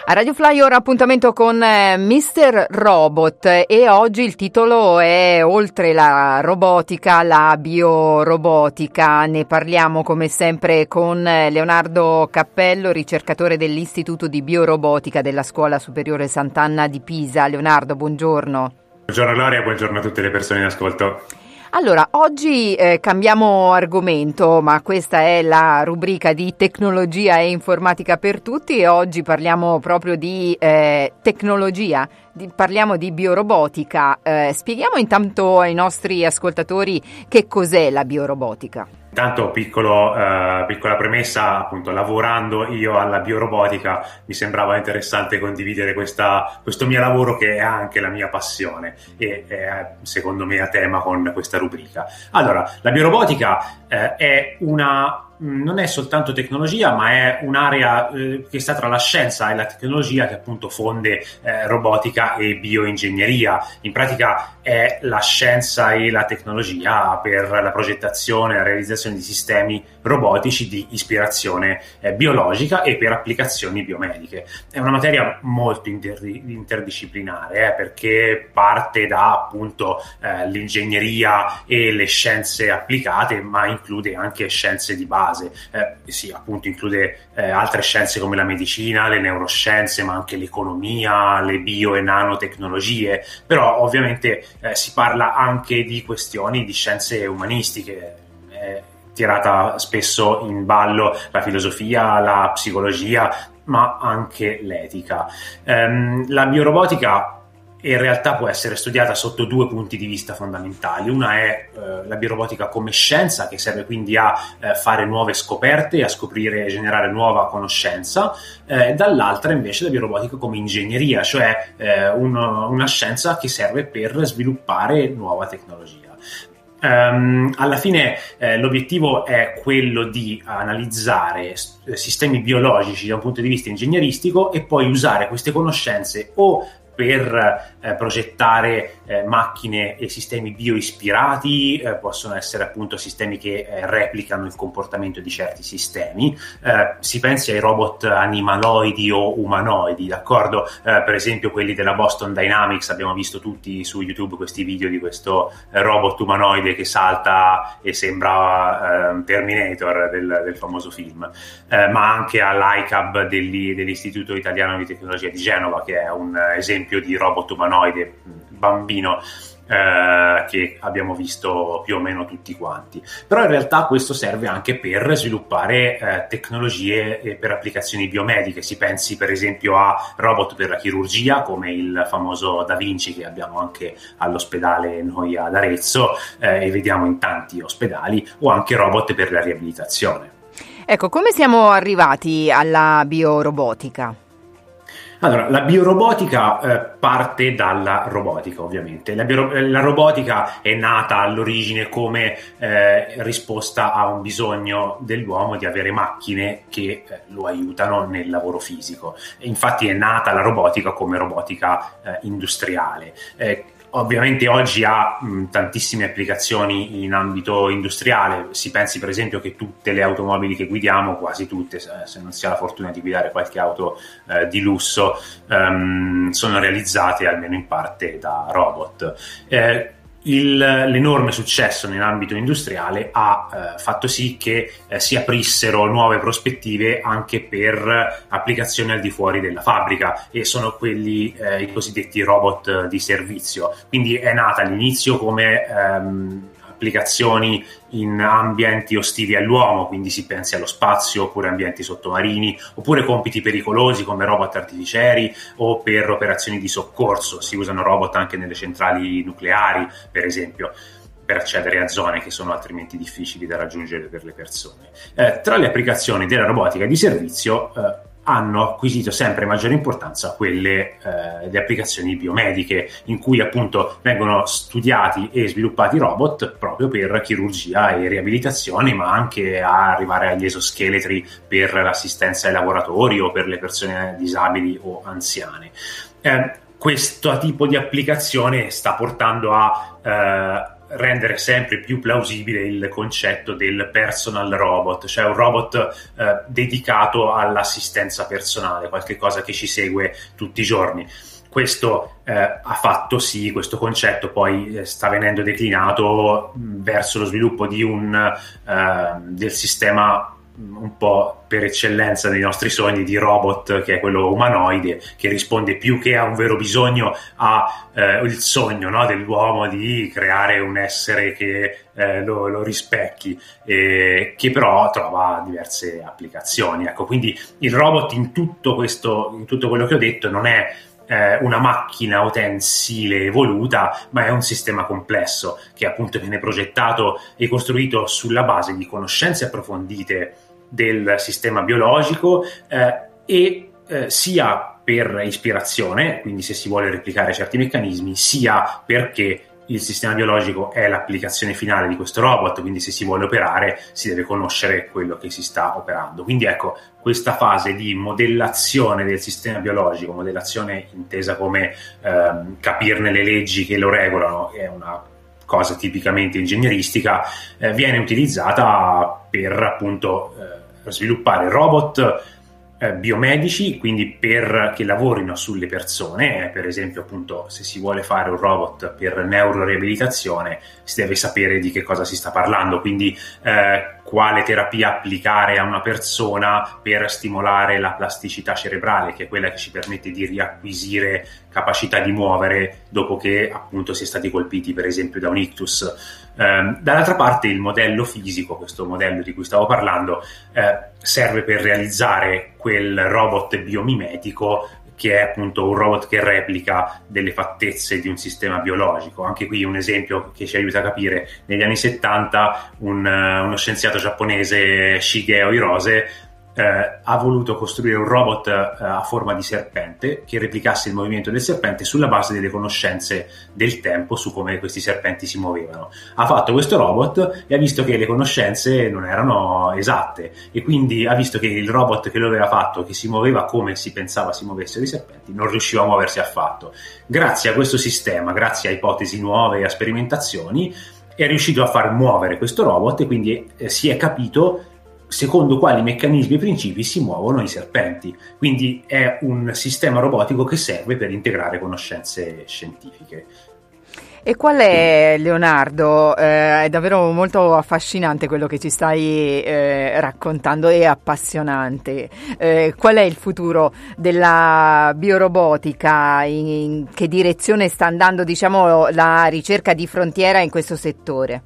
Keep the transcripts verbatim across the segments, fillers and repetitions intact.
A Radio Fly ora appuntamento con eh, mister Robot e oggi il titolo è oltre la robotica, la biorobotica. Ne parliamo come sempre con Leonardo Cappello, ricercatore dell'Istituto di Biorobotica della Scuola Superiore Sant'Anna di Pisa. Leonardo, buongiorno. Buongiorno Gloria, buongiorno a tutte le persone in ascolto. Allora, oggi eh, cambiamo argomento, ma questa è la rubrica di tecnologia e informatica per tutti e oggi parliamo proprio di eh, tecnologia, di, parliamo di biorobotica. Eh, spieghiamo intanto ai nostri ascoltatori che cos'è la biorobotica. Intanto piccolo, eh, piccola premessa, appunto lavorando io alla biorobotica mi sembrava interessante condividere questa, questo mio lavoro che è anche la mia passione e è secondo me a tema con questa rubrica. Allora, la biorobotica eh, è una non è soltanto tecnologia, ma è un'area eh, che sta tra la scienza e la tecnologia, che appunto fonde eh, robotica e bioingegneria. In pratica è la scienza e la tecnologia per la progettazione e la realizzazione di sistemi robotici di ispirazione eh, biologica e per applicazioni biomediche. È una materia molto inter- interdisciplinare eh, perché parte da appunto eh, l'ingegneria e le scienze applicate, ma include anche scienze di base. Eh, sì, appunto include eh, altre scienze come la medicina, le neuroscienze, ma anche l'economia, le bio e nanotecnologie, però ovviamente eh, si parla anche di questioni di scienze umanistiche, eh, tirata spesso in ballo la filosofia, la psicologia, ma anche l'etica. Ehm, la biorobotica in realtà può essere studiata sotto due punti di vista fondamentali. Una è eh, la biorobotica come scienza, che serve quindi a eh, fare nuove scoperte, a scoprire e generare nuova conoscenza, eh, dall'altra invece la biorobotica come ingegneria, cioè eh, un, una scienza che serve per sviluppare nuova tecnologia. Um, alla fine eh, l'obiettivo è quello di analizzare s- sistemi biologici da un punto di vista ingegneristico e poi usare queste conoscenze o per eh, progettare eh, macchine e sistemi bioispirati, eh, possono essere appunto sistemi che eh, replicano il comportamento di certi sistemi. Eh, si pensi ai robot animaloidi o umanoidi, d'accordo? Eh, per esempio quelli della Boston Dynamics, abbiamo visto tutti su YouTube questi video di questo eh, robot umanoide che salta e sembra eh, Terminator del, del famoso film, eh, ma anche all'I C A B degli, dell'Istituto Italiano di Tecnologia di Genova, che è un esempio di robot umanoide bambino eh, che abbiamo visto più o meno tutti quanti. Però in realtà questo serve anche per sviluppare eh, tecnologie e per applicazioni biomediche. Si pensi per esempio a robot per la chirurgia come il famoso Da Vinci, che abbiamo anche all'ospedale noi ad Arezzo eh, e vediamo in tanti ospedali, o anche robot per la riabilitazione. Ecco, come siamo arrivati alla biorobotica? Allora, la biorobotica eh, parte dalla robotica, ovviamente. La, bio- la robotica è nata all'origine come eh, risposta a un bisogno dell'uomo di avere macchine che eh, lo aiutano nel lavoro fisico. E infatti è nata la robotica come robotica eh, industriale. Eh, Ovviamente oggi ha mh, tantissime applicazioni in ambito industriale. Si pensi per esempio che tutte le automobili che guidiamo, quasi tutte, se, se non si ha la fortuna di guidare qualche auto eh, di lusso, ehm, sono realizzate almeno in parte da robot. Eh, Il, l'enorme successo nell'ambito industriale ha eh, fatto sì che eh, si aprissero nuove prospettive anche per applicazioni al di fuori della fabbrica, e sono quelli eh, i cosiddetti robot di servizio. Quindi è nata all'inizio come ehm, applicazioni in ambienti ostili all'uomo, quindi si pensi allo spazio oppure ambienti sottomarini, oppure compiti pericolosi come robot artificieri, o per operazioni di soccorso. Si usano robot anche nelle centrali nucleari, per esempio, per accedere a zone che sono altrimenti difficili da raggiungere per le persone. Eh, tra le applicazioni della robotica di servizio eh, hanno acquisito sempre maggiore importanza quelle eh, le applicazioni biomediche, in cui appunto vengono studiati e sviluppati robot proprio per chirurgia e riabilitazione, ma anche a arrivare agli esoscheletri per l'assistenza ai lavoratori o per le persone disabili o anziane. Eh, questo tipo di applicazione sta portando a eh, rendere sempre più plausibile il concetto del personal robot, cioè un robot eh, dedicato all'assistenza personale, qualche cosa che ci segue tutti i giorni. Questo eh, ha fatto sì, questo concetto poi eh, sta venendo declinato mh, verso lo sviluppo di un eh, del sistema un po' per eccellenza dei nostri sogni di robot, che è quello umanoide, che risponde più che a un vero bisogno a eh, il sogno, no, dell'uomo di creare un essere che eh, lo, lo rispecchi, eh, che però trova diverse applicazioni. Ecco, quindi il robot in tutto questo, in tutto quello che ho detto, non è eh, una macchina utensile evoluta, ma è un sistema complesso che appunto viene progettato e costruito sulla base di conoscenze approfondite del sistema biologico eh, e eh, sia per ispirazione, quindi se si vuole replicare certi meccanismi, sia perché il sistema biologico è l'applicazione finale di questo robot, quindi se si vuole operare si deve conoscere quello che si sta operando. Quindi ecco, questa fase di modellazione del sistema biologico, modellazione intesa come ehm, capirne le leggi che lo regolano, è una cosa tipicamente ingegneristica, eh, viene utilizzata per appunto eh, sviluppare robot eh, biomedici, quindi per che lavorino sulle persone. Eh, per esempio appunto se si vuole fare un robot per neuroreabilitazione si deve sapere di che cosa si sta parlando, quindi eh, quale terapia applicare a una persona per stimolare la plasticità cerebrale, che è quella che ci permette di riacquisire capacità di muovere dopo che appunto si è stati colpiti per esempio da un ictus. Eh, dall'altra parte il modello fisico, questo modello di cui stavo parlando, eh, serve per realizzare quel robot biomimetico che è appunto un robot che replica delle fattezze di un sistema biologico. Anche qui un esempio che ci aiuta a capire: negli anni settanta un, uno scienziato giapponese, Shigeo Hirose, eh, ha voluto costruire un robot eh, a forma di serpente che replicasse il movimento del serpente sulla base delle conoscenze del tempo su come questi serpenti si muovevano. Ha fatto questo robot e ha visto che le conoscenze non erano esatte, e quindi ha visto che il robot che lo aveva fatto, che si muoveva come si pensava si muovessero i serpenti, non riusciva a muoversi affatto. Grazie a questo sistema, grazie a ipotesi nuove e a sperimentazioni, è riuscito a far muovere questo robot, e quindi eh, si è capito secondo quali meccanismi e principi si muovono i serpenti. Quindi è un sistema robotico che serve per integrare conoscenze scientifiche. E qual è, Leonardo? Eh, è davvero molto affascinante quello che ci stai eh, raccontando, e appassionante. Eh, qual è il futuro della biorobotica? In, in che direzione sta andando, diciamo, la ricerca di frontiera in questo settore?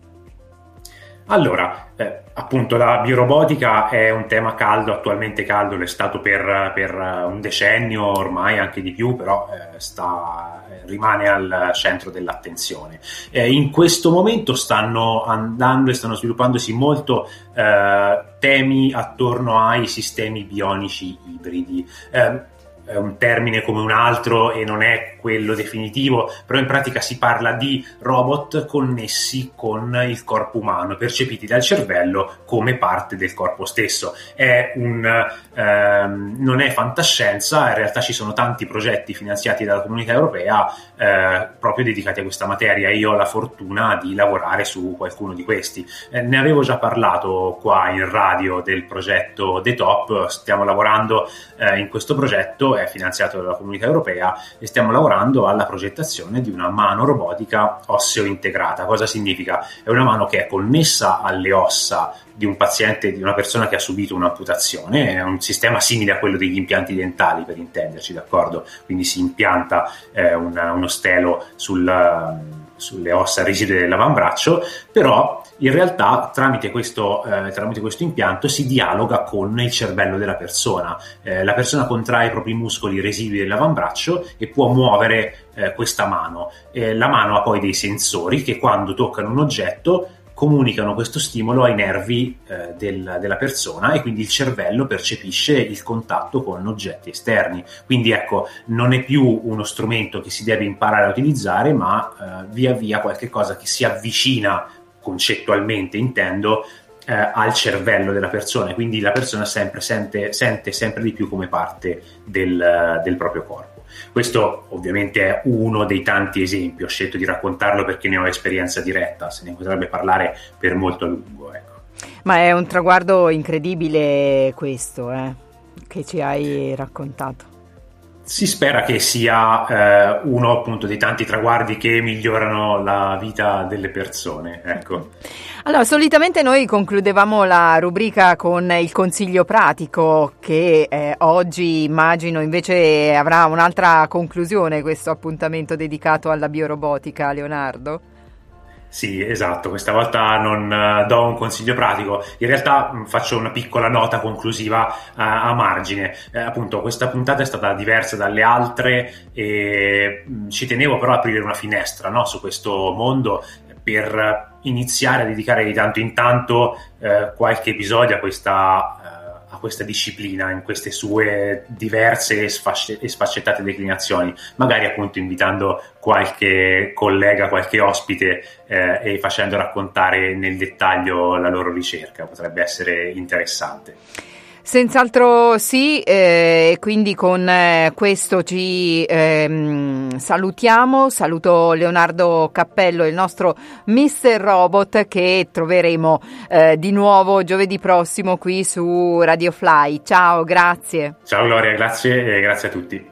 Allora, eh, appunto la biorobotica è un tema caldo, attualmente caldo, l'è stato per, per un decennio ormai, anche di più, però eh, sta, rimane al centro dell'attenzione. Eh, in questo momento stanno andando e stanno sviluppandosi molto eh, temi attorno ai sistemi bionici ibridi. Eh, è un termine come un altro e non è quello definitivo, però in pratica si parla di robot connessi con il corpo umano, percepiti dal cervello come parte del corpo stesso. È un, ehm, non è fantascienza, in realtà ci sono tanti progetti finanziati dalla Comunità Europea eh, proprio dedicati a questa materia. Io ho la fortuna di lavorare su qualcuno di questi. Eh, ne avevo già parlato qua in radio del progetto The Top. Stiamo lavorando eh, in questo progetto, è finanziato dalla Comunità Europea, e stiamo lavorando alla progettazione di una mano robotica osseo integrata. Cosa significa? È una mano che è connessa alle ossa di un paziente, di una persona che ha subito un'amputazione. È un sistema simile a quello degli impianti dentali, per intenderci, d'accordo? Quindi si impianta eh, una, uno stelo sul, sulle ossa rigide dell'avambraccio, però in realtà tramite questo, eh, tramite questo impianto si dialoga con il cervello della persona. Eh, la persona contrae i propri muscoli residui dell'avambraccio e può muovere eh, questa mano. Eh, la mano ha poi dei sensori che, quando toccano un oggetto, comunicano questo stimolo ai nervi eh, del, della persona, e quindi il cervello percepisce il contatto con oggetti esterni. Quindi ecco, non è più uno strumento che si deve imparare a utilizzare, ma eh, via via qualche cosa che si avvicina, concettualmente intendo, eh, al cervello della persona, quindi la persona sempre sente, sente sempre di più come parte del, del proprio corpo. Questo ovviamente è uno dei tanti esempi, ho scelto di raccontarlo perché ne ho esperienza diretta, se ne potrebbe parlare per molto a lungo, ecco. Ma è un traguardo incredibile questo, eh, che ci hai raccontato. Si spera che sia eh, uno appunto dei tanti traguardi che migliorano la vita delle persone, ecco. Allora, solitamente noi concludevamo la rubrica con il consiglio pratico, che eh, oggi immagino invece avrà un'altra conclusione questo appuntamento dedicato alla biorobotica, Leonardo. Sì, esatto, questa volta non uh, do un consiglio pratico, in realtà mh, faccio una piccola nota conclusiva uh, a margine. Eh, appunto, questa puntata è stata diversa dalle altre e mh, ci tenevo però a aprire una finestra, no, su questo mondo per iniziare a dedicare di tanto in tanto uh, qualche episodio a questa a questa disciplina in queste sue diverse e, sfasce- e sfaccettate declinazioni, magari appunto invitando qualche collega, qualche ospite eh, e facendo raccontare nel dettaglio la loro ricerca, potrebbe essere interessante. Senz'altro sì, e eh, quindi con eh, questo ci ehm, salutiamo, saluto Leonardo Cappello, il nostro mister Robot, che troveremo eh, di nuovo giovedì prossimo qui su Radio Fly. Ciao, grazie. Ciao Gloria, grazie e grazie a tutti.